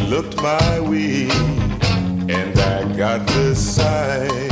looked my way, and I got the sign.